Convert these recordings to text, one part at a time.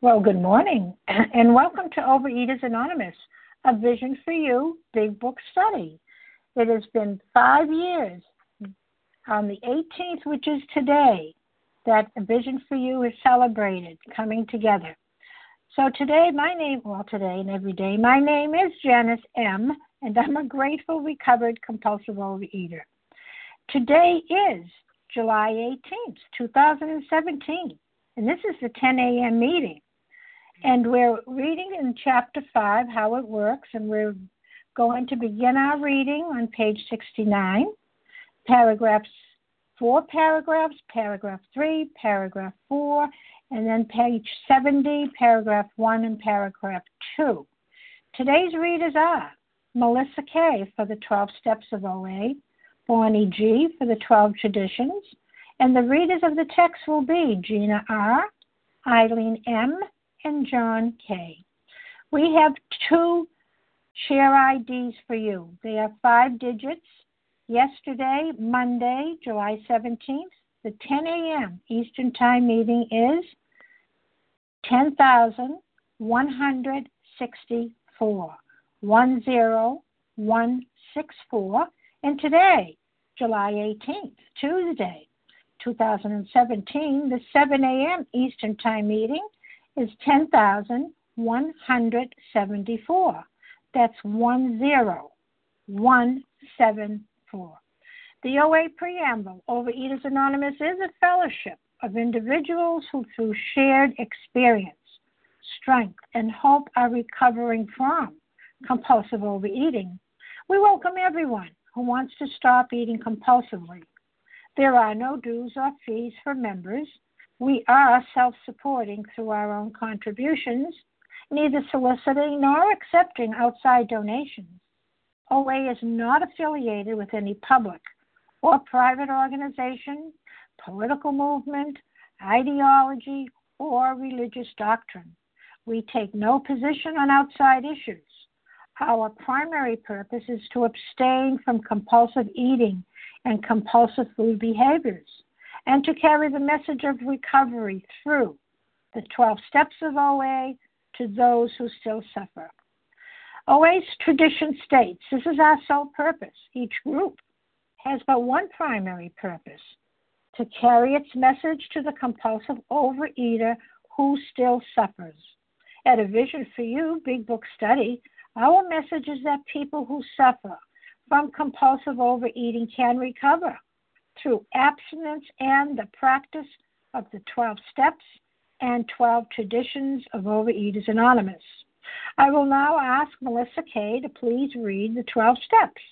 Well, good morning, and welcome to Overeaters Anonymous, a Vision for You Big Book Study. It has been 5 years on the 18th, which is today, that A Vision for You is celebrated, coming together. So today and every day, my name is Janice M., and I'm a grateful, recovered, compulsive overeater. Today is July 18th, 2017, and this is the 10 a.m. meeting. And we're reading in Chapter 5 how it works, and we're going to begin our reading on page 69, paragraph 4, paragraph 3, paragraph 4, and then page 70, paragraph 1, and paragraph 2. Today's readers are Melissa K. for the 12 Steps of OA, Bonnie G. for the 12 Traditions, and the readers of the text will be Gina R., Eileen M., and John K. We have 2 share IDs for you. They are 5 digits. Yesterday, Monday, July 17th, the 10 a.m. Eastern Time meeting is 10,164, 10164. And today, July 18th, Tuesday, 2017, the 7 a.m. Eastern Time meeting is 10,174. That's 10174. The OA Preamble, Overeaters Anonymous, is a fellowship of individuals who, through shared experience, strength, and hope, are recovering from compulsive overeating. We welcome everyone who wants to stop eating compulsively. There are no dues or fees for members. We are self-supporting through our own contributions, neither soliciting nor accepting outside donations. OA is not affiliated with any public or private organization, political movement, ideology, or religious doctrine. We take no position on outside issues. Our primary purpose is to abstain from compulsive eating and compulsive food behaviors, and to carry the message of recovery through the 12 steps of OA to those who still suffer. OA's tradition states this is our sole purpose. Each group has but one primary purpose: to carry its message to the compulsive overeater who still suffers. At A Vision for You Big Book Study, our message is that people who suffer from compulsive overeating can recover through abstinence and the practice of the 12 steps and 12 traditions of Overeaters Anonymous. I will now ask Melissa K. to please read the 12 steps.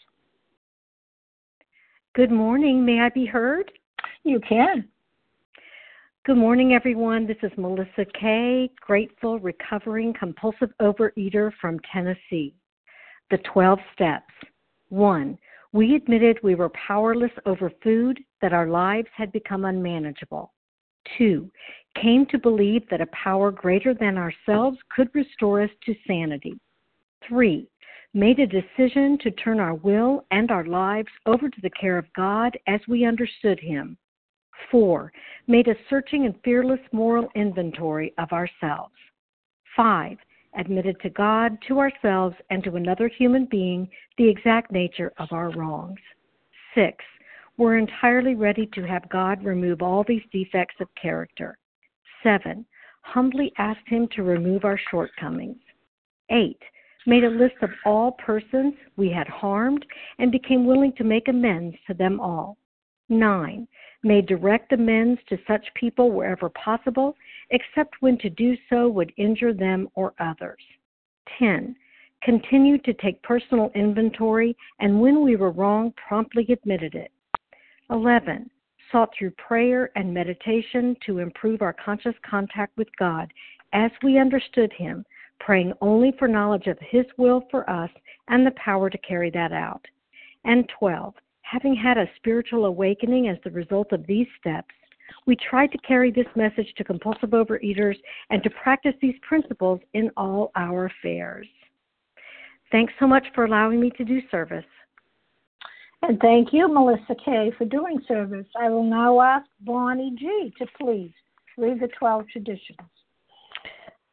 Good morning. May I be heard? You can. Good morning, everyone. This is Melissa K., grateful, recovering, compulsive overeater from Tennessee. The 12 steps. 1. We admitted we were powerless over food, that our lives had become unmanageable. 2. Came to believe that a power greater than ourselves could restore us to sanity. 3. Made a decision to turn our will and our lives over to the care of God as we understood Him. 4. Made a searching and fearless moral inventory of ourselves. 5. Admitted to God, to ourselves, and to another human being the exact nature of our wrongs. 6. We're entirely ready to have God remove all these defects of character. 7. Humbly asked Him to remove our shortcomings. 8. Made a list of all persons we had harmed and became willing to make amends to them all. 9. Made direct amends to such people wherever possible, except when to do so would injure them or others. 10. Continued to take personal inventory, and when we were wrong, promptly admitted it. 11. Sought through prayer and meditation to improve our conscious contact with God as we understood Him, praying only for knowledge of His will for us and the power to carry that out. And 12. Having had a spiritual awakening as the result of these steps, we tried to carry this message to compulsive overeaters and to practice these principles in all our affairs. Thanks so much for allowing me to do service. And thank you, Melissa K., for doing service. I will now ask Bonnie G. to please read the 12 traditions.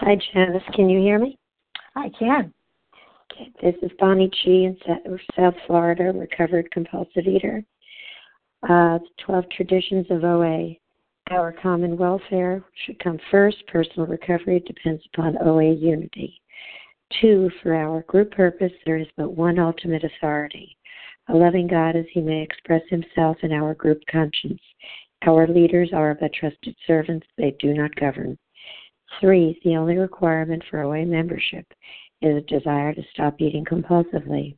Hi, Janice. Can you hear me? I can. Okay. This is Bonnie G. in South Florida, recovered compulsive eater. 12 traditions of OA. Our common welfare should come first. Personal recovery depends upon OA unity. 2, for our group purpose, there is but one ultimate authority, a loving God as he may express himself in our group conscience. Our leaders are but trusted servants. They do not govern. 3, the only requirement for OA membership is a desire to stop eating compulsively.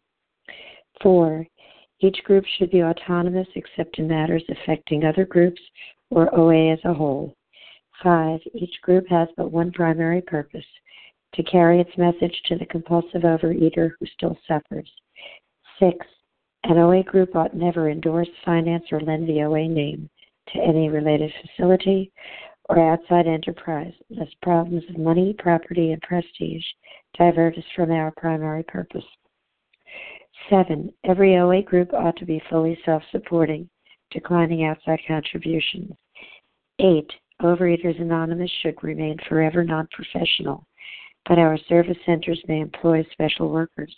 4, each group should be autonomous except in matters affecting other groups or OA as a whole. 5, each group has but one primary purpose, to carry its message to the compulsive overeater who still suffers. 6, an OA group ought never endorse, finance, or lend the OA name to any related facility or outside enterprise, lest problems of money, property, and prestige divert us from our primary purpose. 7, every OA group ought to be fully self-supporting, declining outside contributions. 8, Overeaters Anonymous should remain forever non-professional, but our service centers may employ special workers.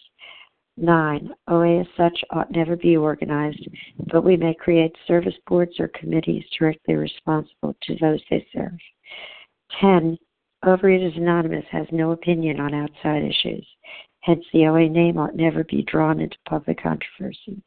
9, OA as such ought never be organized, but we may create service boards or committees directly responsible to those they serve. 10, Overeaters Anonymous has no opinion on outside issues. Hence, the OA name ought never be drawn into public controversy.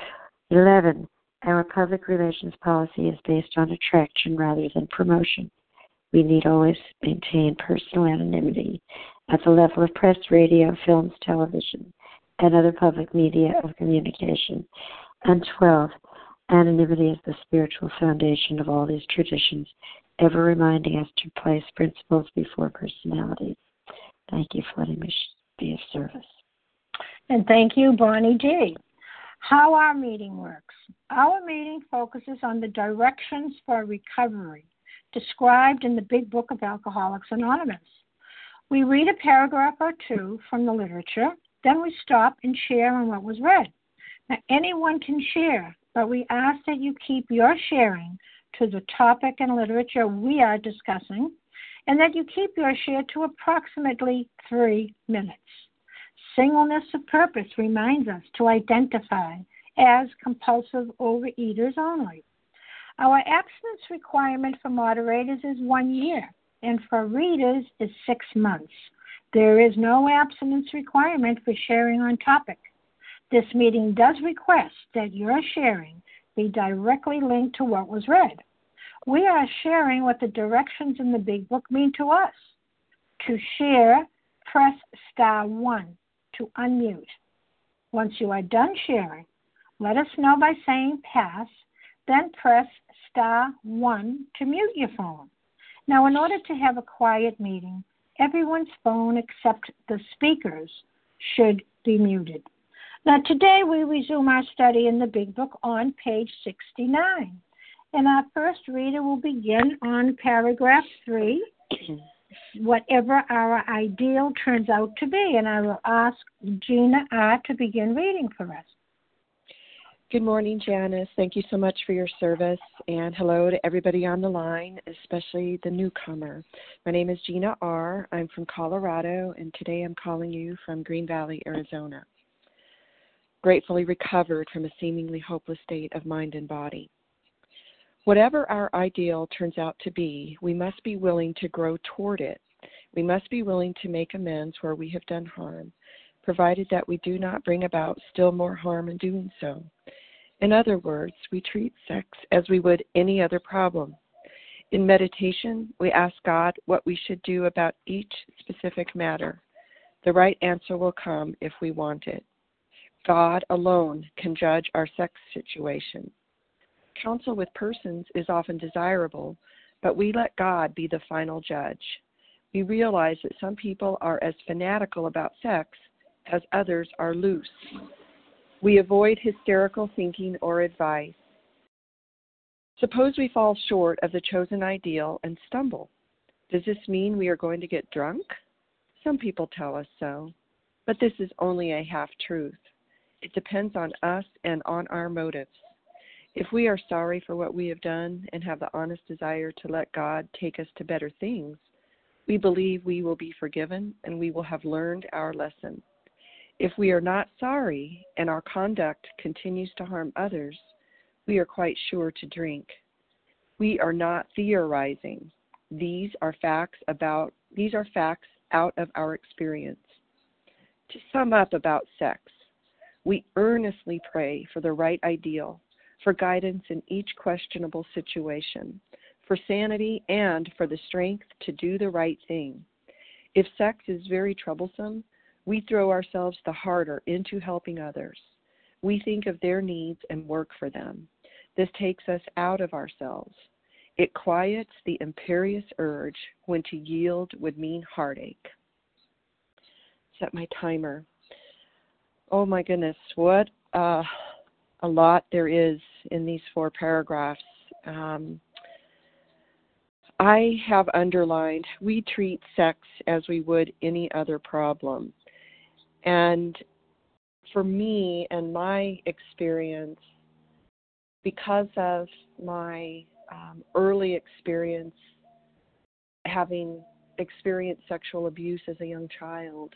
11, our public relations policy is based on attraction rather than promotion. We need always maintain personal anonymity at the level of press, radio, films, television, and other public media of communication. And 12, anonymity is the spiritual foundation of all these traditions, ever reminding us to place principles before personalities. Thank you for letting me be of service. And thank you, Bonnie G. How our meeting works. Our meeting focuses on the directions for recovery described in the Big Book of Alcoholics Anonymous. We read a paragraph or two from the literature, then we stop and share on what was read. Now, anyone can share, but we ask that you keep your sharing to the topic and literature we are discussing, and that you keep your share to approximately 3 minutes. Singleness of purpose reminds us to identify as compulsive overeaters only. Our abstinence requirement for moderators is 1 year, and for readers is 6 months. There is no abstinence requirement for sharing on topic. This meeting does request that your sharing be directly linked to what was read. We are sharing what the directions in the Big Book mean to us. To share, press *1 to unmute. Once you are done sharing, let us know by saying pass, then press *1 to mute your phone. Now, in order to have a quiet meeting, everyone's phone except the speaker's should be muted. Now, today we resume our study in the Big Book on page 69. And our first reader will begin on paragraph 3, whatever our ideal turns out to be. And I will ask Gina R. to begin reading for us. Good morning, Janice. Thank you so much for your service. And hello to everybody on the line, especially the newcomer. My name is Gina R. I'm from Colorado, and today I'm calling you from Green Valley, Arizona. Gratefully recovered from a seemingly hopeless state of mind and body. Whatever our ideal turns out to be, we must be willing to grow toward it. We must be willing to make amends where we have done harm, provided that we do not bring about still more harm in doing so. In other words, we treat sex as we would any other problem. In meditation, we ask God what we should do about each specific matter. The right answer will come if we want it. God alone can judge our sex situation. Counsel with persons is often desirable, but we let God be the final judge. We realize that some people are as fanatical about sex as others are loose. We avoid hysterical thinking or advice. Suppose we fall short of the chosen ideal and stumble. Does this mean we are going to get drunk? Some people tell us so, but this is only a half-truth. It depends on us and on our motives. If we are sorry for what we have done and have the honest desire to let God take us to better things, we believe we will be forgiven and we will have learned our lesson. If we are not sorry and our conduct continues to harm others, we are quite sure to drink. We are not theorizing. These are facts out of our experience. To sum up about sex, we earnestly pray for the right ideal, for guidance in each questionable situation, for sanity and for the strength to do the right thing. If sex is very troublesome, we throw ourselves the harder into helping others. We think of their needs and work for them. This takes us out of ourselves. It quiets the imperious urge when to yield would mean heartache. Set my timer. Oh my goodness, what a lot there is in these 4 paragraphs. I have underlined, we treat sex as we would any other problem. And for me and my experience, because of my early experience having experienced sexual abuse as a young child,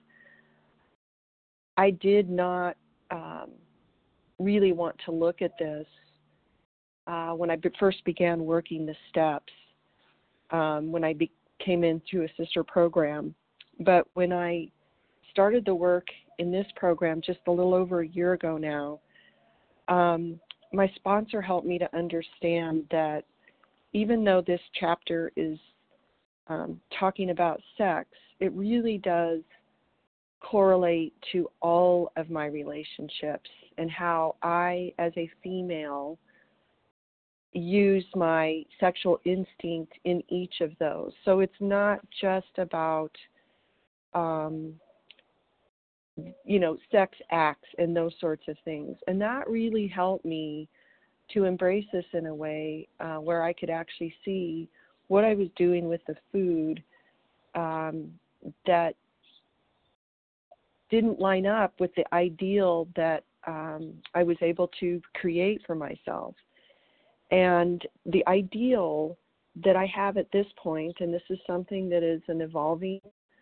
I did not really want to look at this when I first began working the steps, when I came into a sister program. But when I started the work in this program just a little over a year ago now, my sponsor helped me to understand that even though this chapter is talking about sex, it really does correlate to all of my relationships and how I, as a female, use my sexual instinct in each of those. So it's not just about, sex acts and those sorts of things. And that really helped me to embrace this in a way where I could actually see what I was doing with the food that didn't line up with the ideal that I was able to create for myself. And the ideal that I have at this point, and this is something that is an evolving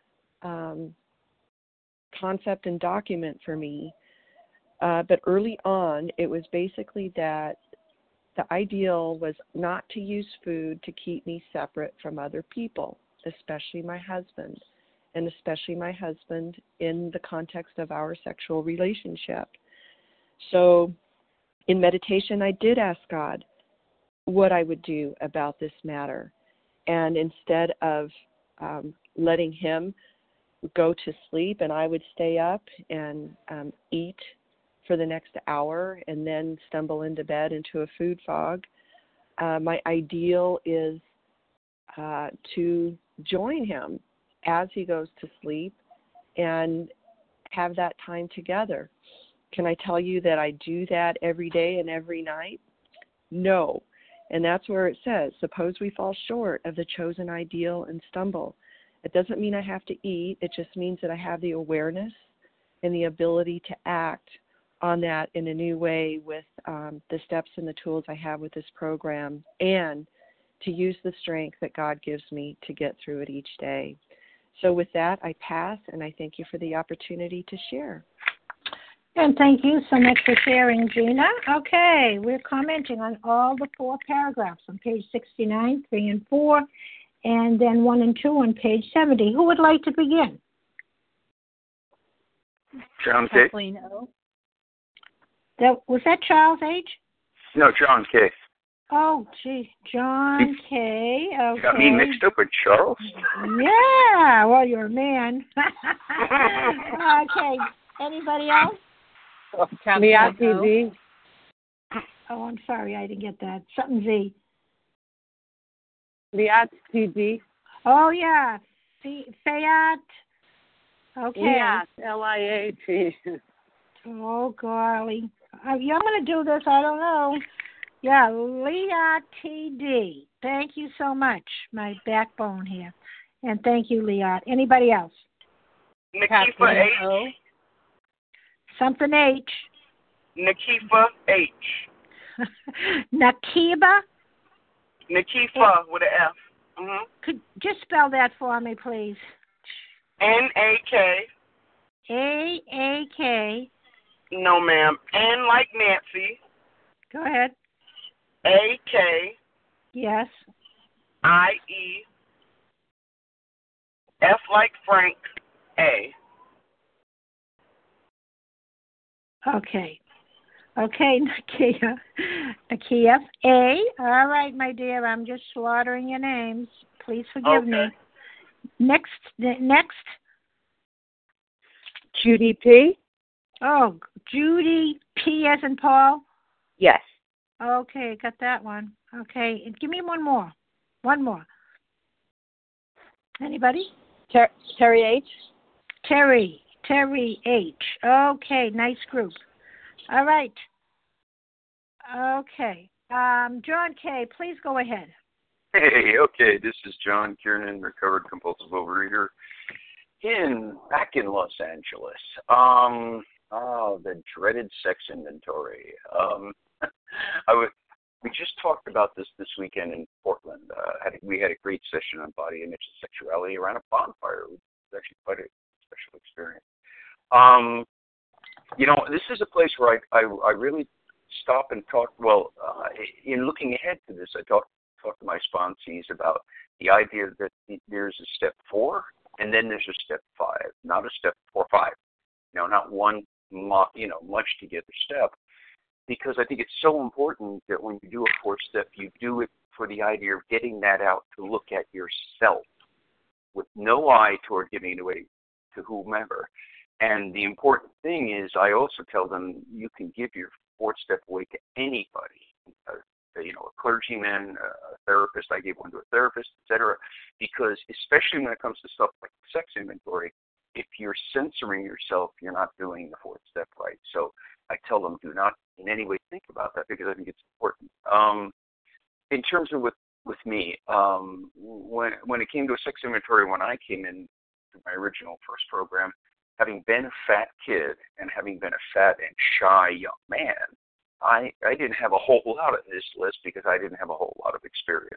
concept and document for me, but early on it was basically that the ideal was not to use food to keep me separate from other people, especially my husband, and especially my husband in the context of our sexual relationship. So in meditation, I did ask God what I would do about this matter. And instead of letting him go to sleep and I would stay up and eat for the next hour and then stumble into bed into a food fog, my ideal is to join him as he goes to sleep and have that time together. Can I tell you that I do that every day and every night? No. And that's where it says, suppose we fall short of the chosen ideal and stumble. It doesn't mean I have to eat. It just means that I have the awareness and the ability to act on that in a new way with the steps and the tools I have with this program, and to use the strength that God gives me to get through it each day. So with that, I pass, and I thank you for the opportunity to share. And thank you so much for sharing, Gina. Okay, we're commenting on all the 4 paragraphs on page 69, 3 and 4, and then 1 and 2 on page 70. Who would like to begin? John K. Kathleen O. Was that Charles H.? No, John K. Oh, gee, John K. Okay. Got me mixed up with Charles. Yeah, well, you're a man. Okay, anybody else? Liat Z. Oh, I'm sorry, I didn't get that. Something Z. Liat TD. Oh, yeah. Fayat. Okay. Liat, Liat. Oh, golly. I'm going to do this. I don't know. Yeah, Liat TD. Thank you so much, my backbone here. And thank you, Liat. Anybody else? Nakifa H. Something H. Nakifa H. Nakiba? Nakifa with an F. Mm-hmm. Could just spell that for me, please? N-A-K. A-A-K. No, ma'am. N like Nancy. Go ahead. A-K. Yes. I-E. F like Frank. A. Okay. Okay, Nakia. A. All right, my dear. I'm just slaughtering your names. Please forgive me. Next. Judy P. Oh, Judy P. as in Paul. Yes. Okay, got that one. Okay, and give me one more. One more. Anybody? Terry H. Terry H. Okay, nice group. All right. Okay. John K., please go ahead. Hey, okay, this is John Kiernan, recovered compulsive overeater, back in Los Angeles. The dreaded sex inventory. We just talked about this weekend in Portland. We had a great session on body image and sexuality around a bonfire. It was actually quite a special experience. This is a place where I really stop and talk. Well, in looking ahead to this, I talk to my sponsees about the idea that there's a step 4 and then there's a step 5, not a step 4 or 5. Not one much together step, because I think it's so important that when you do a 4th step, you do it for the idea of getting that out to look at yourself with no eye toward giving it away to whomever. And the important thing is, I also tell them you can give your 4th step away to anybody, a clergyman, a therapist. I gave one to a therapist, etc. Because especially when it comes to stuff like sex inventory, if you're censoring yourself, you're not doing the 4th step right. So I tell them, do not in any way think about that, because I think it's important. In terms of with me, when it came to a sex inventory, when I came in to my original first program, having been a fat kid and having been a fat and shy young man, I didn't have a whole lot of this list because I didn't have a whole lot of experience.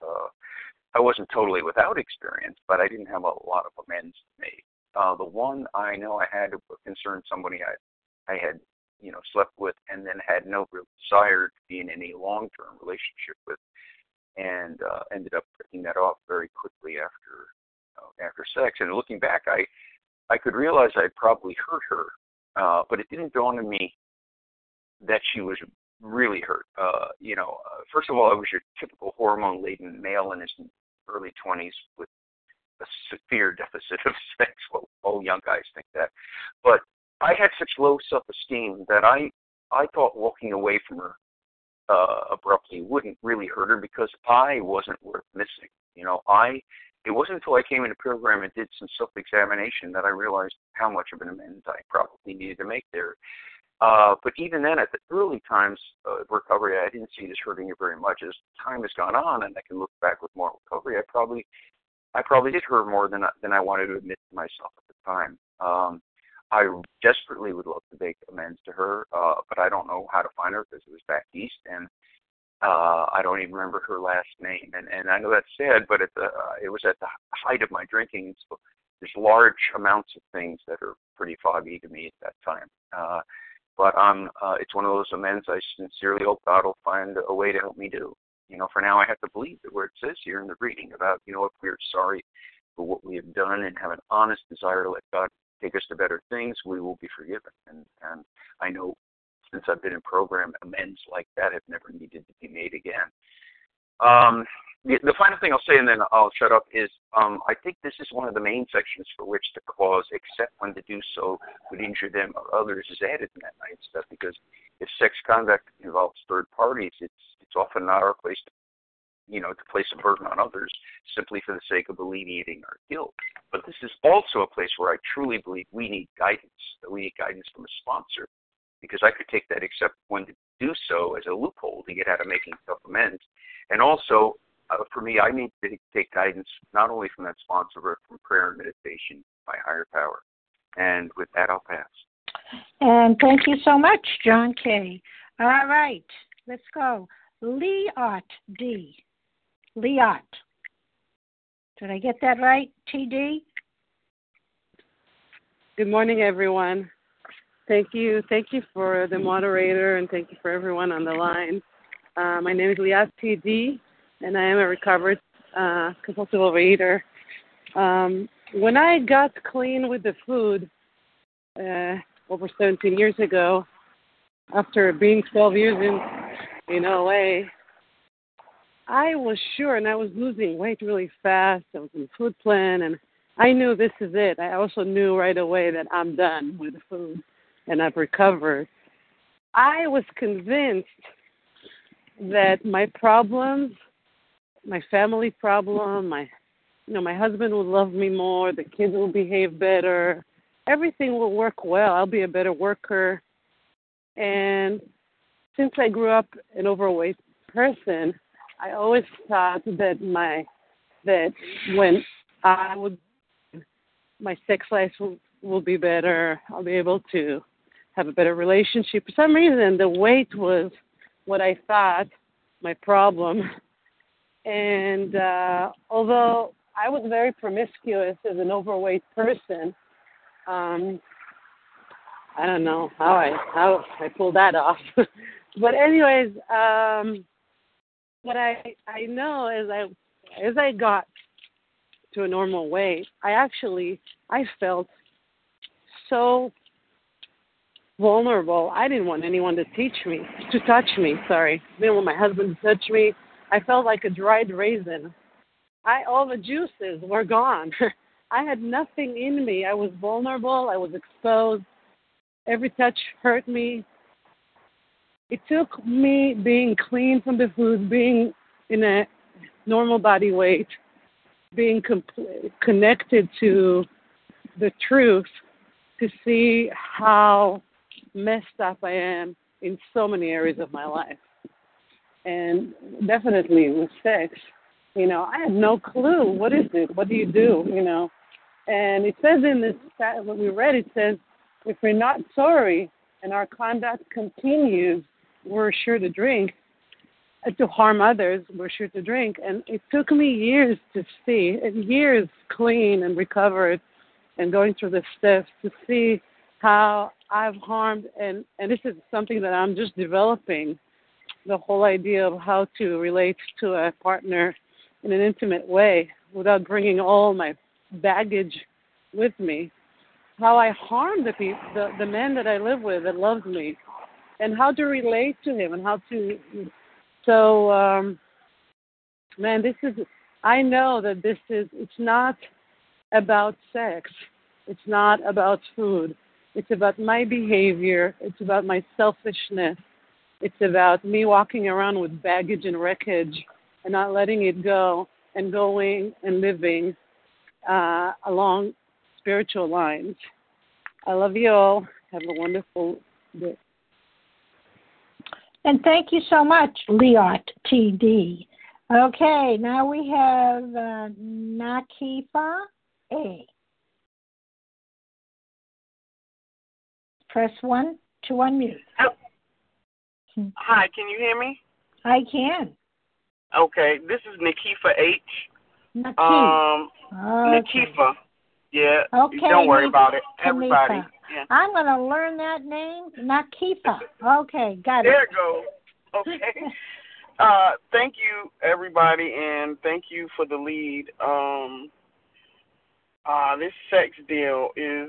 I wasn't totally without experience, but I didn't have a lot of amends to make. The one I know I had concerned somebody I had slept with and then had no real desire to be in any long-term relationship with, and ended up breaking that off very quickly after sex. And looking back, I could realize I'd probably hurt her, but it didn't dawn on me that she was really hurt. First of all, I was your typical hormone-laden male in his early 20s with a severe deficit of sex. Well, all young guys think that. But I had such low self-esteem that I thought walking away from her abruptly wouldn't really hurt her, because I wasn't worth missing. It wasn't until I came into the program and did some self-examination that I realized how much of an amends I probably needed to make there. But even then, at the early times of recovery, I didn't see this hurting her very much. As time has gone on, and I can look back with more recovery, I probably did hurt more than I wanted to admit to myself at the time. I desperately would love to make amends to her, but I don't know how to find her because it was back east, and I don't even remember her last name. And I know that's sad, but it was at the height of my drinking, so there's large amounts of things that are pretty foggy to me at that time. But it's one of those amends I sincerely hope God will find a way to help me do. For now, I have to believe that where it says here in the reading about, if we're sorry for what we have done and have an honest desire to let God take us to better things, we will be forgiven. And I know since I've been in program, amends like that have never needed to be made again. The final thing I'll say, and then I'll shut up, is I think this is one of the main sections for which the clause, except when to do so would injure them or others, is added in that night stuff, because if sex conduct involves third parties, it's often not our place to place a burden on others simply for the sake of alleviating our guilt. But this is also a place where I truly believe we need guidance, that we need guidance from a sponsor, because I could take that except when to do so as a loophole to get out of making tough amends. And also, for me, I need to take guidance not only from that sponsor, but from prayer and meditation by higher power. And with that, I'll pass. And thank you so much, John K. All right, let's go. Leot D. Leot. Did I get that right, TD? Good morning, everyone. Thank you for the moderator, and thank you for everyone on the line. My name is Liat TD, and I am a recovered compulsive overeater. When I got clean with the food over 17 years ago, after being 12 years in OA, I was sure, and I was losing weight really fast. I was in the food plan, and I knew this is it. I also knew right away that I'm done with the food, and I've recovered. I was convinced that my problems, my family problem, my husband will love me more, the kids will behave better, everything will work well. I'll be a better worker. And since I grew up an overweight person, I always thought that when my sex life will be better, I'll be able to have a better relationship. For some reason, the weight was what I thought my problem. And although I was very promiscuous as an overweight person, I don't know how I pulled that off. But anyways, what I know is as I got to a normal weight, I felt so vulnerable. I didn't want anyone to touch me. I didn't want my husband to touch me. I felt like a dried raisin. All the juices were gone. I had nothing in me. I was vulnerable. I was exposed. Every touch hurt me. It took me being clean from the food, being in a normal body weight, being connected to the truth to see how messed up I am in so many areas of my life. And definitely with sex, I had no clue. What is it? What do you do? And it says in this, what we read, it says, if we're not sorry and our conduct continues, we're sure to drink. To harm others, we're sure to drink. And it took me years to see, years clean and recovered and going through the steps to see how I've harmed. And this is something that I'm just developing, the whole idea of how to relate to a partner in an intimate way without bringing all my baggage with me. How I harm the man that I live with that loves me, and how to relate to him, and how to. So, I know that it's not about sex. It's not about food. It's about my behavior. It's about my selfishness. It's about me walking around with baggage and wreckage and not letting it go and going and living along spiritual lines. I love you all. Have a wonderful day. And thank you so much, Liat TD. Okay, now we have Nakifa A. Press 1 to unmute. Oh. Hi, can you hear me? I can. Okay, this is Nakifa H. Okay. Nakifa. Yeah. Okay. Don't worry about it. Everybody. Yeah. I'm going to learn that name. Nakifa. Okay, got it. There it goes. Okay. Thank you, everybody, and thank you for the lead. This sex deal is,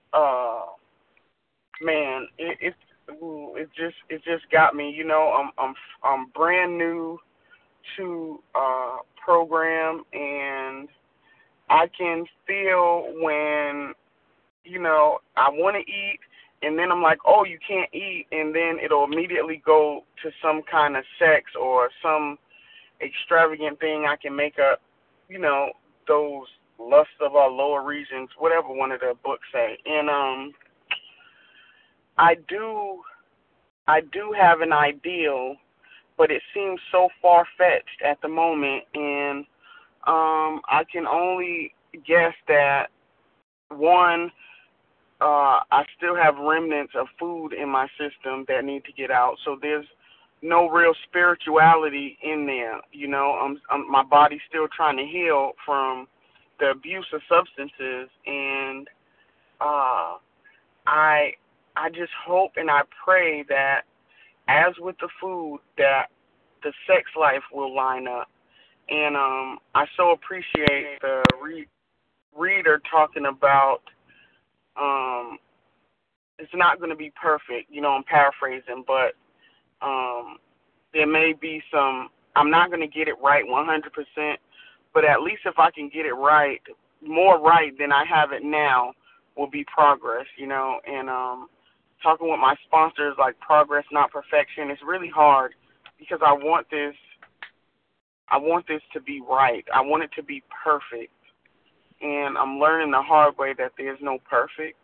man, it just got me. I'm brand new to program, and I can feel when I want to eat, and then I'm like, oh, you can't eat, and then it'll immediately go to some kind of sex or some extravagant thing I can make up, those lusts of our lower regions, whatever one of the books say. And I do have an ideal, but it seems so far-fetched at the moment, and I can only guess that, one, I still have remnants of food in my system that need to get out. So there's no real spirituality in there. You know, my body's still trying to heal from the abuse of substances, and I just hope and I pray that, as with the food, that the sex life will line up. And I so appreciate the reader talking about it's not going to be perfect. You know, I'm paraphrasing, but there may be some, I'm not going to get it right 100%, but at least if I can get it right, more right than I have it now, will be progress, you know. And talking with my sponsors, like progress, not perfection, it's really hard because I want this to be right. I want it to be perfect. And I'm learning the hard way that there's no perfect.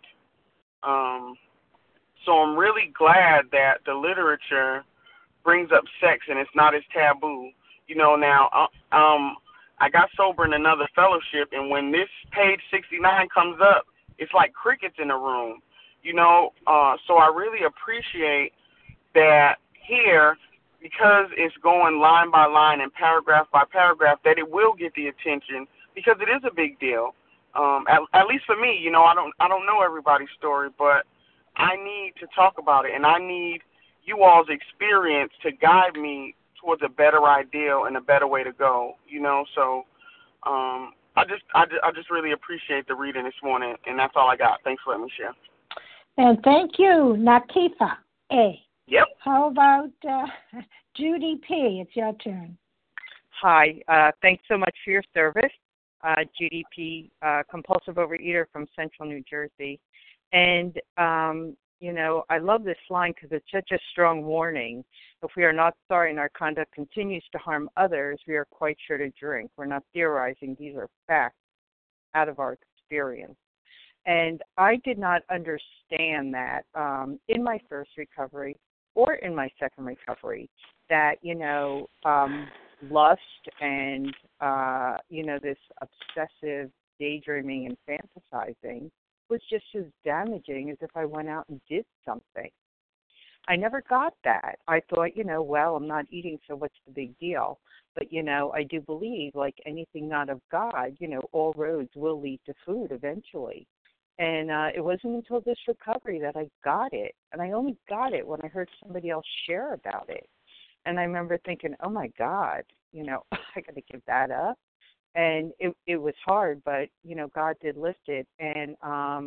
So I'm really glad that the literature brings up sex and it's not as taboo. You know, now, I got sober in another fellowship, and when this page 69 comes up, it's like crickets in the room, you know. So I really appreciate that here, because it's going line by line and paragraph by paragraph, that it will get the attention, because it is a big deal. At least for me, you know, I don't know everybody's story, but I need to talk about it, and I need you all's experience to guide me towards a better ideal and a better way to go, you know. So I just really appreciate the reading this morning, and that's all I got. Thanks for letting me share. And thank you, Nakifa A. Yep. How about Judy P.? It's your turn. Hi. Thanks so much for your service. Judy P., compulsive overeater from Central New Jersey. And, you know, I love this line because it's such a strong warning. If we are not sorry and our conduct continues to harm others, we are quite sure to drink. We're not theorizing. These are facts out of our experience. And I did not understand that in my first recovery or in my second recovery, that, you know, lust and, you know, this obsessive daydreaming and fantasizing was just as damaging as if I went out and did something. I never got that. I thought, you know, well, I'm not eating, so what's the big deal? But, you know, I do believe, like anything not of God, you know, all roads will lead to food eventually. And it wasn't until this recovery that I got it. And I only got it when I heard somebody else share about it. And I remember thinking, oh, my God, you know, I got to give that up. And it was hard, but, you know, God did lift it. And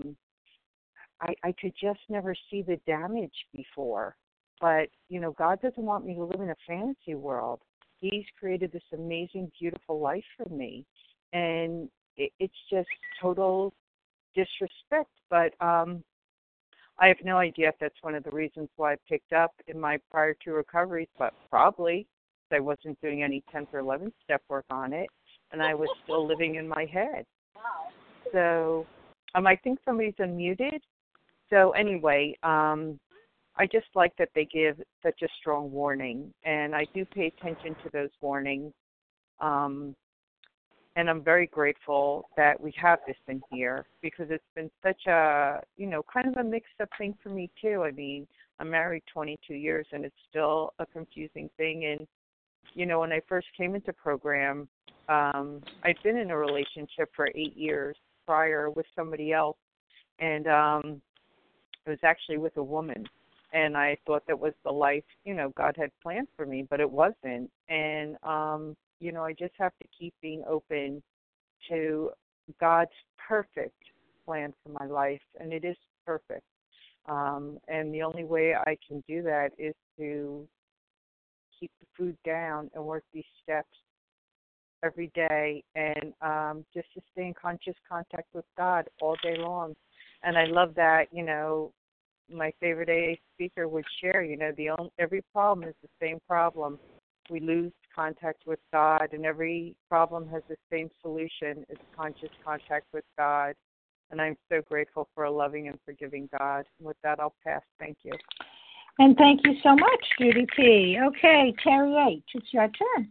I could just never see the damage before. But, you know, God doesn't want me to live in a fantasy world. He's created this amazing, beautiful life for me. And it's just total disrespect. But I have no idea if that's one of the reasons why I picked up in my prior two recoveries, but probably I wasn't doing any 10th or 11th step work on it. And I was still living in my head. So I think somebody's unmuted. So anyway, I just like that they give such a strong warning. And I do pay attention to those warnings. And I'm very grateful that we have this in here because it's been such a, you know, kind of a mixed up thing for me too. I mean, I'm married 22 years and it's still a confusing thing. And, you know, when I first came into program, I'd been in a relationship for 8 years prior with somebody else, and it was actually with a woman, and I thought that was the life, you know, God had planned for me, but it wasn't, and, you know, I just have to keep being open to God's perfect plan for my life, and it is perfect, and the only way I can do that is to keep the food down and work these steps every day, and just to stay in conscious contact with God all day long. And I love that, you know, my favorite AA speaker would share, you know, every problem is the same problem. We lose contact with God, and every problem has the same solution. It's conscious contact with God. And I'm so grateful for a loving and forgiving God. With that, I'll pass. Thank you. And thank you so much, Judy P. Okay, Terry H., it's your turn.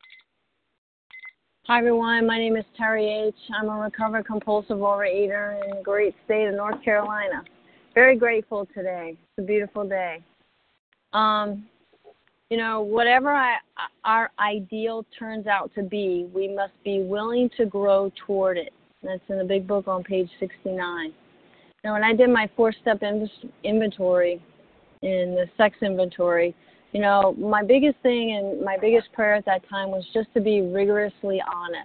Hi, everyone. My name is Terry H. I'm a recovered compulsive overeater in the great state of North Carolina. Very grateful today. It's a beautiful day. whatever our ideal turns out to be, we must be willing to grow toward it. That's in the big book on page 69. Now, when I did my 4-step inventory, in the sex inventory, my biggest thing and my biggest prayer at that time was just to be rigorously honest.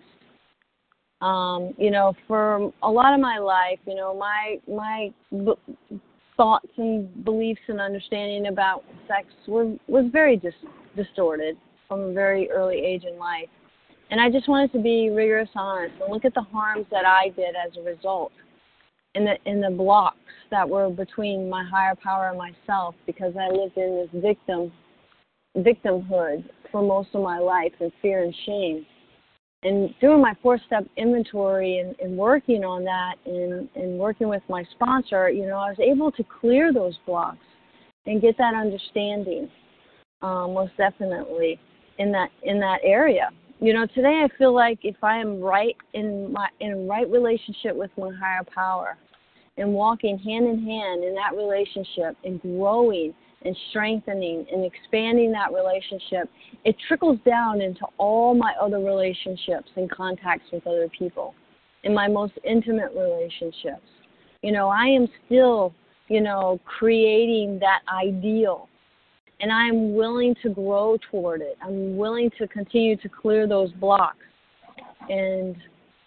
For a lot of my life, my thoughts and beliefs and understanding about sex was very distorted from a very early age in life. And I just wanted to be rigorous, honest, and look at the harms that I did as a result, in the blocks that were between my higher power and myself, because I lived in this victimhood for most of my life, in fear and shame. And doing my 4-step inventory and working on that and working with my sponsor, I was able to clear those blocks and get that understanding, most definitely in that area. Today I feel like if I am right in a right relationship with my higher power and walking hand in hand in that relationship and growing and strengthening and expanding that relationship, it trickles down into all my other relationships and contacts with other people, in my most intimate relationships. I am still, creating that ideal, and I am willing to grow toward it. I'm willing to continue to clear those blocks and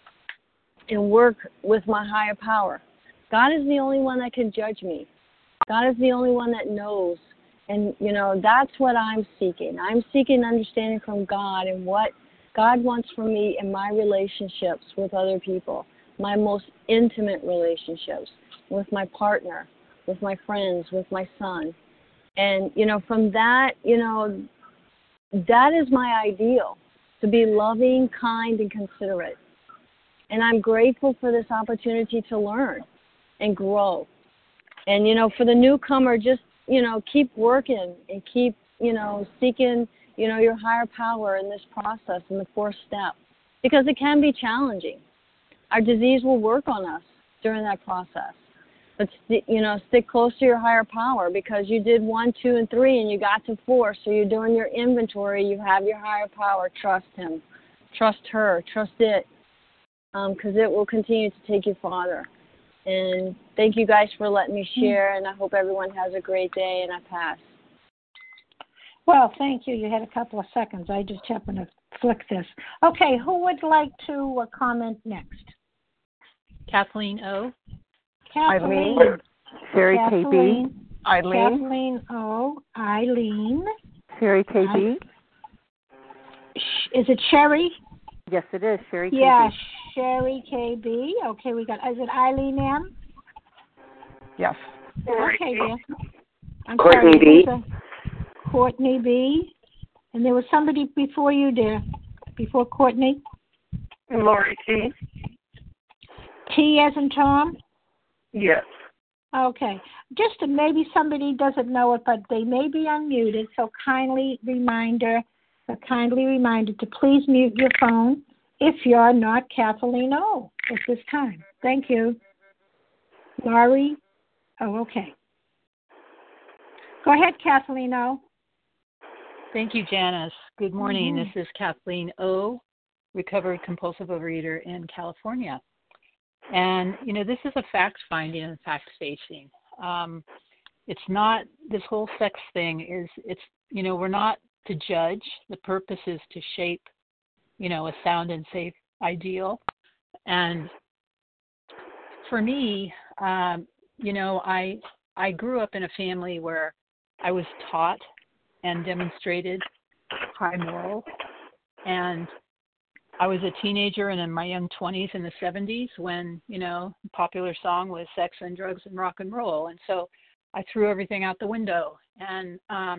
work with my higher power. God is the only one that can judge me. God is the only one that knows. And, that's what I'm seeking. I'm seeking understanding from God and what God wants from me in my relationships with other people, my most intimate relationships, with my partner, with my friends, with my son. And, from that, that is my ideal, to be loving, kind, and considerate. And I'm grateful for this opportunity to learn and grow. And, for the newcomer, just, keep working and keep, seeking, your higher power in this process, in the 4th step, because it can be challenging. Our disease will work on us during that process. But, stick close to your higher power, because you did 1, 2, and 3, and you got to 4. So you're doing your inventory. You have your higher power. Trust him. Trust her. Trust it, because it will continue to take you farther. And thank you guys for letting me share, and I hope everyone has a great day, and I pass. Well, thank you. You had a couple of seconds. I just happened to flick this. Okay, who would like to comment next? Kathleen O. Kathleen. Eileen. Sherry Kathleen. KB. Eileen. Kathleen O. Eileen. Sherry KB. Is it Sherry? Yes, it is. Sherry KB. Yeah, Sherry KB. Okay, we got, is it Eileen M? Yes. Okay, dear. I'm Courtney sorry. B. Courtney B. And there was somebody before you, dear. Before Courtney. Lori T. T as in Tom? Yes. Okay. Just maybe somebody doesn't know it, but they may be unmuted, so kindly reminder to please mute your phone if you're not Kathleen O at this time. Thank you. Laurie? Oh, okay. Go ahead, Kathleen O. Thank you, Janice. Good morning. This is Kathleen O., recovered compulsive overeater in California. And, this is a fact-finding and fact-facing. It's not, this whole sex thing we're not to judge. The purpose is to shape, a sound and safe ideal. And for me, I grew up in a family where I was taught and demonstrated high morals. And I was a teenager and in my young 20s in the 70s when, the popular song was Sex and Drugs and Rock and Roll. And so I threw everything out the window. And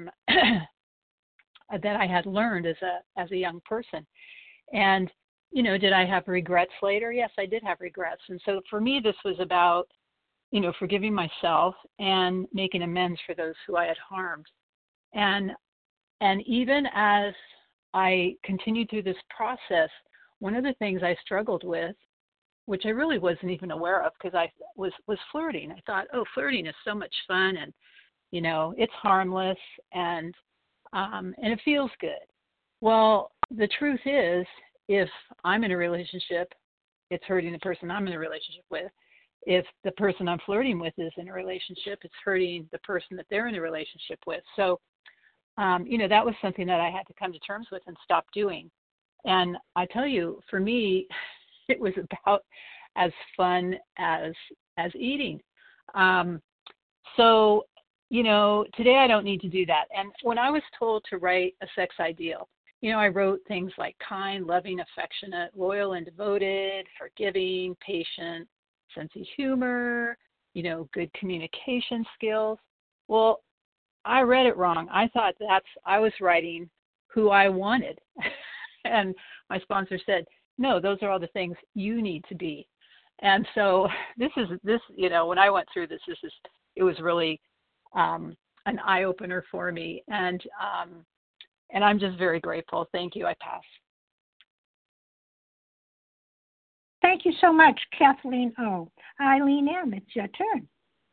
that I had learned as a young person. And, did I have regrets later? Yes, I did have regrets. And so for me, this was about, forgiving myself and making amends for those who I had harmed. And even as I continued through this process, one of the things I struggled with, which I really wasn't even aware of because I was flirting. I thought, flirting is so much fun and, it's harmless. And and it feels good. Well, the truth is, if I'm in a relationship, it's hurting the person I'm in a relationship with. If the person I'm flirting with is in a relationship, it's hurting the person that they're in a relationship with. So, that was something that I had to come to terms with and stop doing. And I tell you, for me, it was about as fun as eating. So, today I don't need to do that. And when I was told to write a sex ideal, I wrote things like kind, loving, affectionate, loyal and devoted, forgiving, patient, sense of humor, good communication skills. Well, I read it wrong. I thought I was writing who I wanted. And my sponsor said, no, those are all the things you need to be. And so this, when I went through this, it was really an eye-opener for me. And I'm just very grateful. Thank you. I pass. Thank you so much, Kathleen O. Eileen M., it's your turn.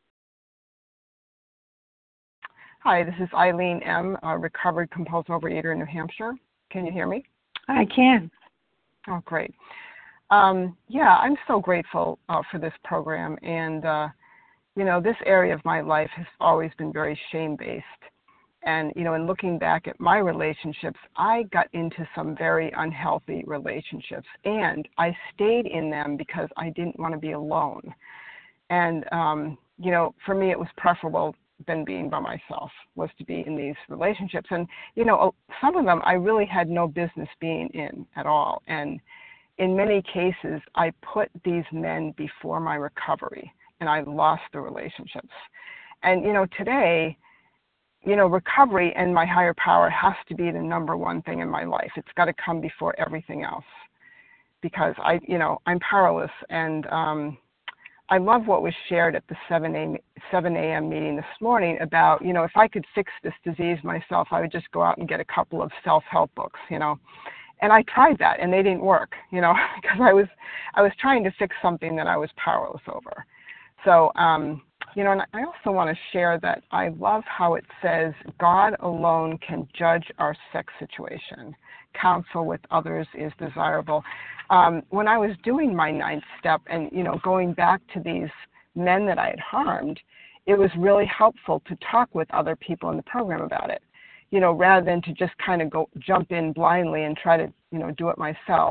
Hi, this is Eileen M., a recovered compulsive overeater in New Hampshire. Can you hear me? I can. Oh, great. I'm so grateful for this program. And, this area of my life has always been very shame-based. And, in looking back at my relationships, I got into some very unhealthy relationships. And I stayed in them because I didn't want to be alone. And, for me, it was preferable than being by myself, was to be in these relationships. And, some of them I really had no business being in at all. And in many cases, I put these men before my recovery, and I lost the relationships. And, today, recovery and my higher power has to be the number one thing in my life. It's got to come before everything else, because I'm powerless. And I love what was shared at the 7 a.m. meeting this morning about, if I could fix this disease myself, I would just go out and get a couple of self-help books, And I tried that, and they didn't work, because I was trying to fix something that I was powerless over. So, and I also want to share that I love how it says God alone can judge our sex situation. Counsel with others is desirable. When I was doing my 9th step and, going back to these men that I had harmed, it was really helpful to talk with other people in the program about it, rather than to just kind of jump in blindly and try to, do it myself.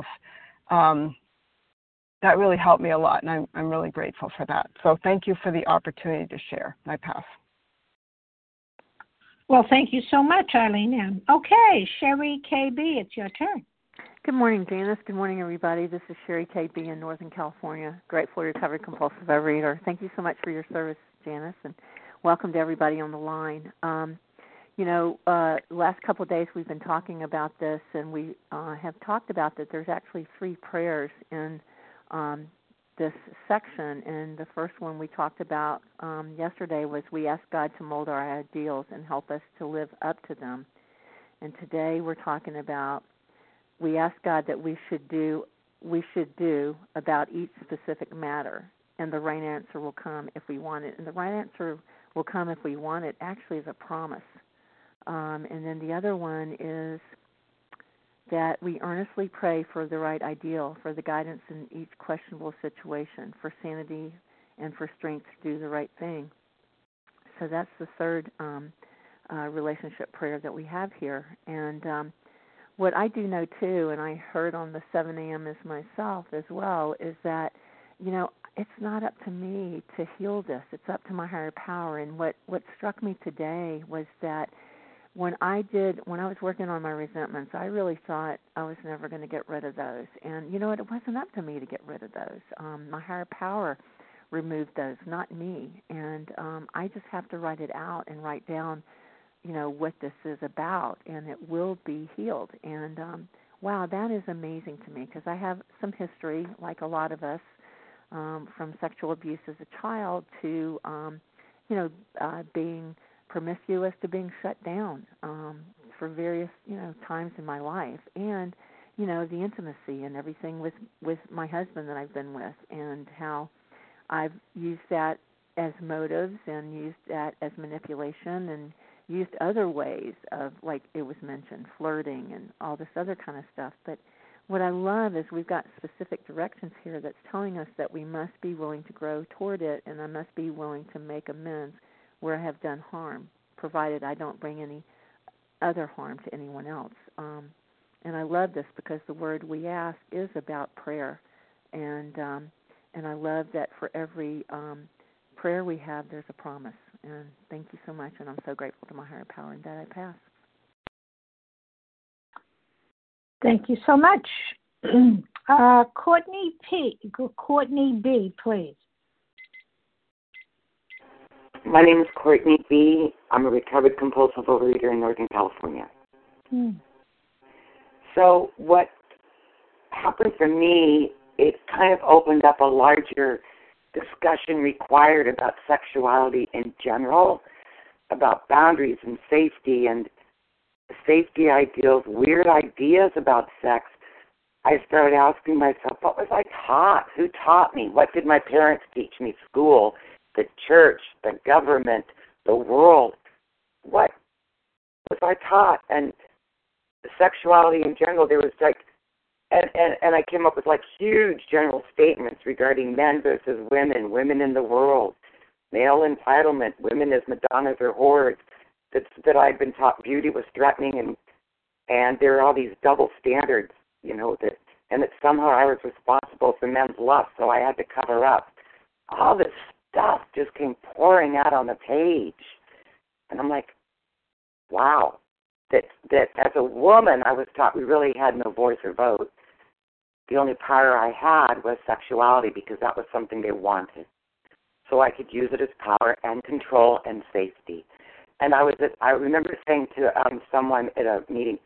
That really helped me a lot, and I'm really grateful for that. So thank you for the opportunity to share. I pass. Well, thank you so much, Eileen M. Okay, Sherry KB, it's your turn. Good morning, Janice. Good morning, everybody. This is Sherry KB in Northern California, grateful recovered compulsive overeater. Thank you so much for your service, Janice, and welcome to everybody on the line. Last couple of days we've been talking about this, and we have talked about that there's actually 3 prayers in this section, and the first one we talked about yesterday was we ask God to mold our ideals and help us to live up to them. And today we're talking about we ask God that we should do about each specific matter, and the right answer will come if we want it. And the right answer will come if we want it actually is a promise. And then the other one is that we earnestly pray for the right ideal, for the guidance in each questionable situation, for sanity and for strength to do the right thing. So that's the third relationship prayer that we have here. And what I do know, too, and I heard on the 7 a.m. as myself as well, is that, it's not up to me to heal this. It's up to my higher power. And what struck me today was that when I was working on my resentments, I really thought I was never going to get rid of those. And, it wasn't up to me to get rid of those. My higher power removed those, not me. And I just have to write it out and write down, what this is about, and it will be healed. And, wow, that is amazing to me, because I have some history, like a lot of us, from sexual abuse as a child to, being promiscuous to being shut down for various, times in my life, and, the intimacy and everything with my husband that I've been with, and how I've used that as motives and used that as manipulation and used other ways of, like it was mentioned, flirting and all this other kind of stuff. But what I love is we've got specific directions here that's telling us that we must be willing to grow toward it, and I must be willing to make amends where I have done harm, provided I don't bring any other harm to anyone else. And I love this because the word we ask is about prayer, and I love that for every prayer we have, there's a promise. And thank you so much, and I'm so grateful to my higher power, and that I pass. Thank you so much. Courtney B, please. My name is Courtney B. I'm a recovered compulsive overeater in Northern California. So what happened for me, it kind of opened up a larger discussion required about sexuality in general, about boundaries and safety and safety ideals, weird ideas about sex. I started asking myself, what was I taught? Who taught me? What did my parents teach me? School, the church, the government, the world. What was I taught? And sexuality in general, there was like, and I came up with like huge general statements regarding men versus women, women in the world, male entitlement, women as Madonnas or whores, that I'd been taught beauty was threatening, and there are all these double standards, and that somehow I was responsible for men's lust, so I had to cover up. All this stuff just came pouring out on the page, and I'm like, wow. That as a woman, I was taught we really had no voice or vote. The only power I had was sexuality because that was something they wanted. So I could use it as power and control and safety. And I remember saying to someone at a meeting,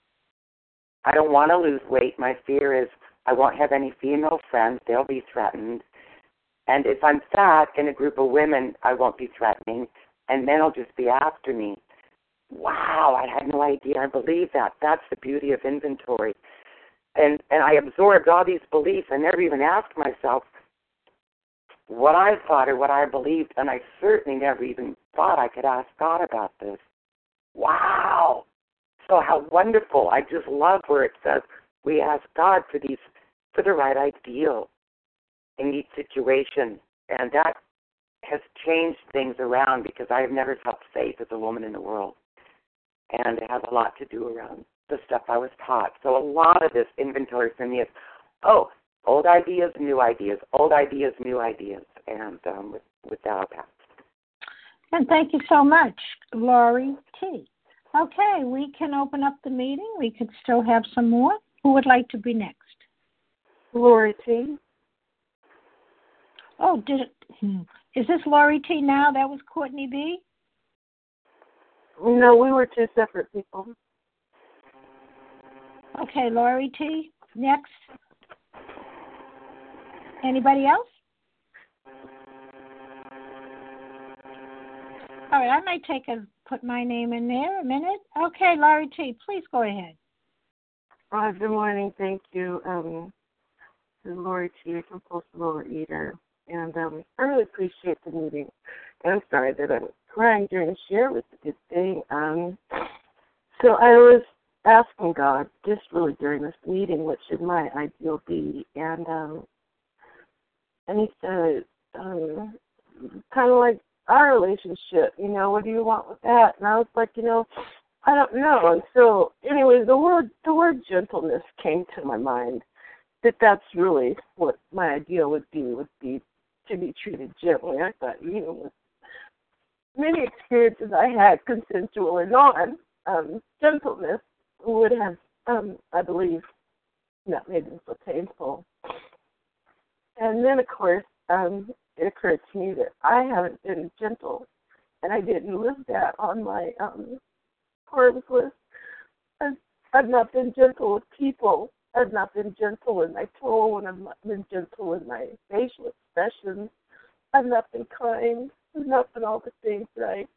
I don't want to lose weight. My fear is I won't have any female friends. They'll be threatened. And if I'm fat in a group of women, I won't be threatening. And men will just be after me. Wow, I had no idea. I believe that. That's the beauty of inventory. And I absorbed all these beliefs. I never even asked myself what I thought or what I believed, and I certainly never even thought I could ask God about this. Wow. So how wonderful. I just love where it says we ask God for the right ideal in each situation. And that has changed things around because I have never felt safe as a woman in the world. And it has a lot to do around the stuff I was taught. So a lot of this inventory for me is, old ideas, new ideas, old ideas, new ideas. And with that, I'll pass. And thank you so much, Laurie T. Okay, we can open up the meeting. We could still have some more. Who would like to be next? Laurie T. Oh, is this Laurie T now? That was Courtney B? No, we were two separate people. Okay, Laurie T. Next. Anybody else? All right, I might put my name in there a minute. Okay, Laurie T., please go ahead. Good morning. Thank you. This is Laurie T., a compulsive overeater. And I really appreciate the meeting. And I'm sorry that I was crying during the share. It was a good thing. So I was asking God, just really during this meeting, what should my ideal be? And he said, kind of like our relationship, what do you want with that? And I was like, I don't know. And so, anyway, the word gentleness came to my mind. That's really what my ideal would be to be treated gently. I thought, with many experiences I had, consensual or non, gentleness would have, I believe, not made them so painful. And then, of course, it occurred to me that I haven't been gentle, and I didn't live that on my Forbes list. I've not been gentle with people. I've not been gentle in my tone. I've not been gentle in my facial expressions. I've not been kind. I've not been all the things that I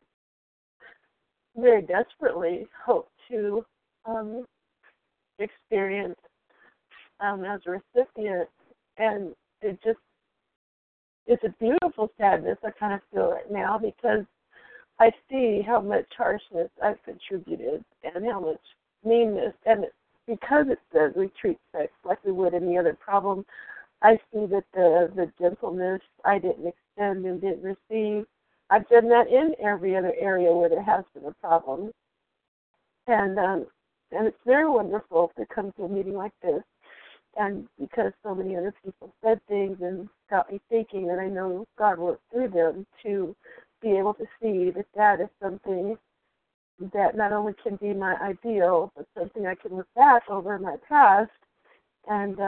very desperately hope to experience as a recipient. And it's a beautiful sadness I kind of feel right now because I see how much harshness I've contributed and how much meanness. And because it says we treat sex like we would any other problem, I see that the gentleness I didn't extend and didn't receive, I've done that in every other area where there has been a problem. And it's very wonderful to come to a meeting like this. And because so many other people said things and got me thinking, and I know God worked through them to be able to see that that is something that not only can be my ideal, but something I can look back over my past and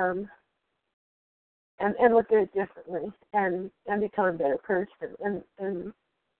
look at it differently and become a better person and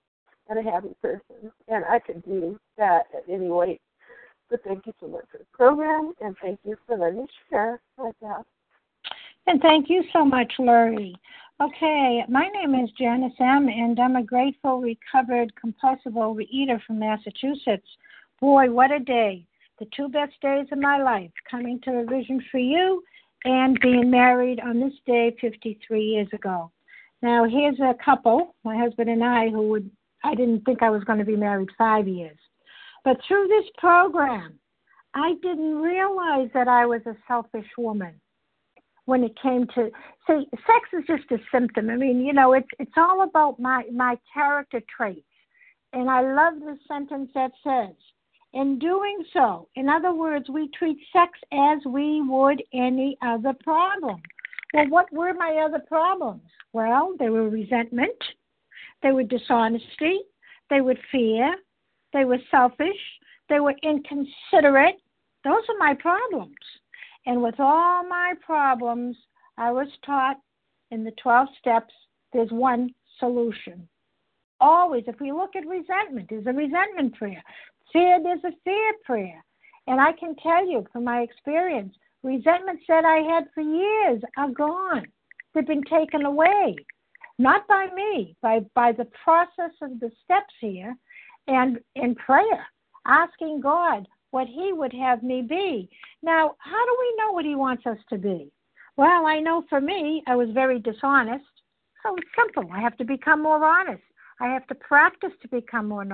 a happy person. And I could do that at any weight. But thank you so much for the program, and thank you for letting me share like that. And thank you so much, Lori. Okay, my name is Janice M., and I'm a grateful, recovered, compulsive overeater from Massachusetts. Boy, what a day. The two best days of my life, coming to a vision for you and being married on this day 53 years ago. Now, here's a couple, my husband and I didn't think I was going to be married 5 years. But through this program, I didn't realize that I was a selfish woman when it came to, see, sex is just a symptom. I mean, it's all about my character traits. And I love the sentence that says, in doing so, in other words, we treat sex as we would any other problem. Well, what were my other problems? Well, they were resentment, they were dishonesty, they were fear, they were selfish, they were inconsiderate. Those are my problems. And with all my problems, I was taught in the 12 steps, there's one solution. Always, if we look at resentment, there's a resentment prayer. Fear, there's a fear prayer. And I can tell you from my experience, resentments that I had for years are gone. They've been taken away. Not by me, by the process of the steps here and in prayer, asking God what he would have me be. Now, how do we know what he wants us to be? Well, I know for me, I was very dishonest. So it's simple. I have to become more honest. I have to practice to become more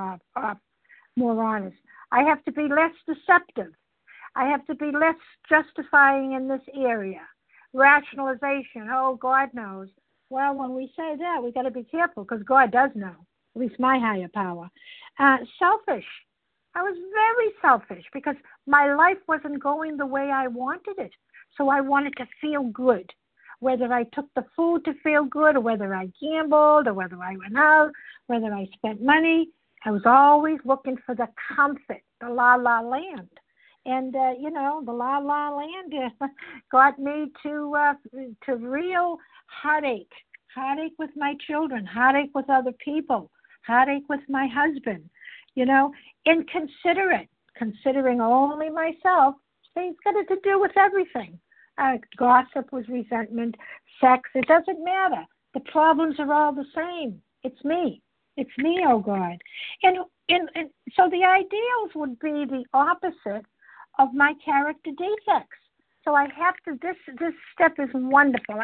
honest. I have to be less deceptive. I have to be less justifying in this area. Rationalization, oh, God knows. Well, when we say that, we got to be careful because God does know, at least my higher power. Selfish. I was very selfish because my life wasn't going the way I wanted it. So I wanted to feel good, whether I took the food to feel good or whether I gambled or whether I went out, whether I spent money. I was always looking for the comfort, the la-la land. And, the la-la land got me to real heartache with my children, heartache with other people, heartache with my husband, inconsiderate, considering only myself. It's got to do with everything. Gossip was resentment, sex, it doesn't matter. The problems are all the same. It's me. It's me, oh God. And so the ideals would be the opposite of my character defects. So I have to, this step is wonderful.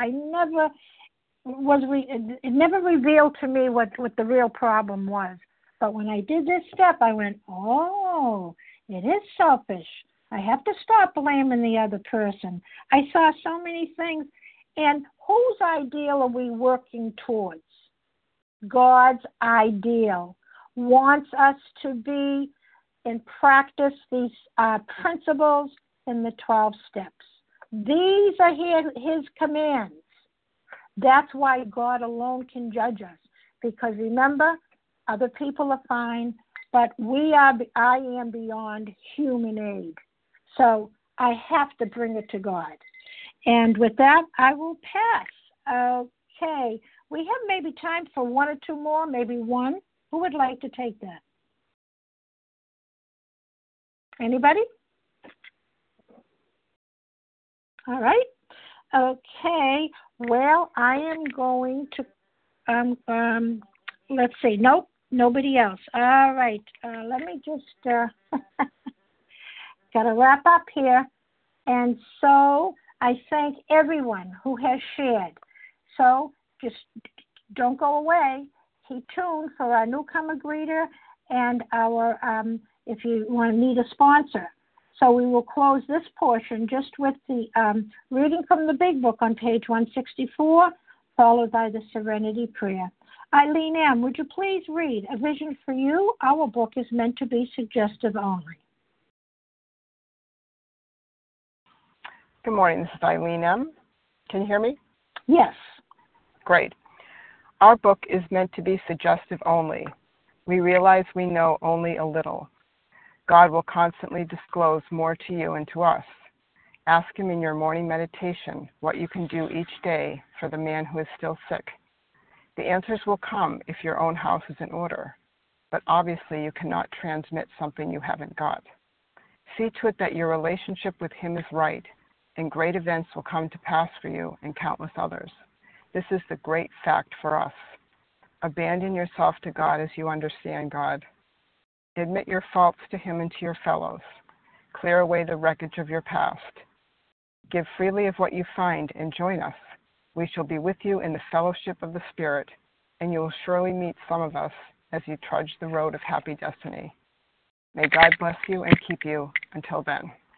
It never revealed to me what the real problem was. But when I did this step, I went, oh, it is selfish. I have to stop blaming the other person. I saw so many things. And whose ideal are we working towards? God's ideal wants us to be and practice these principles in the 12 steps. These are his commands. That's why God alone can judge us. Because remember, other people are fine, but I am beyond human aid. So I have to bring it to God. And with that, I will pass. Okay. We have maybe time for one or two more, maybe one. Who would like to take that? Anybody? All right. Okay. Well, I am going to, let's see. Nope, nobody else. All right. Let me just, got to wrap up here. And so I thank everyone who has shared. So just don't go away. Keep tuned for our newcomer greeter and our if you want to need a sponsor. So we will close this portion just with the reading from the Big Book on page 164, followed by the Serenity Prayer. Eileen M., would you please read A Vision for You? Our book is meant to be suggestive only. Good morning. This is Eileen M. Can you hear me? Yes. Great. Our book is meant to be suggestive only. We realize we know only a little. God will constantly disclose more to you and to us. Ask Him in your morning meditation what you can do each day for the man who is still sick. The answers will come if your own house is in order, but obviously you cannot transmit something you haven't got. See to it that your relationship with Him is right, and great events will come to pass for you and countless others. This is the great fact for us. Abandon yourself to God as you understand God. Admit your faults to Him and to your fellows. Clear away the wreckage of your past. Give freely of what you find and join us. We shall be with you in the fellowship of the Spirit, and you will surely meet some of us as you trudge the road of happy destiny. May God bless you and keep you until then.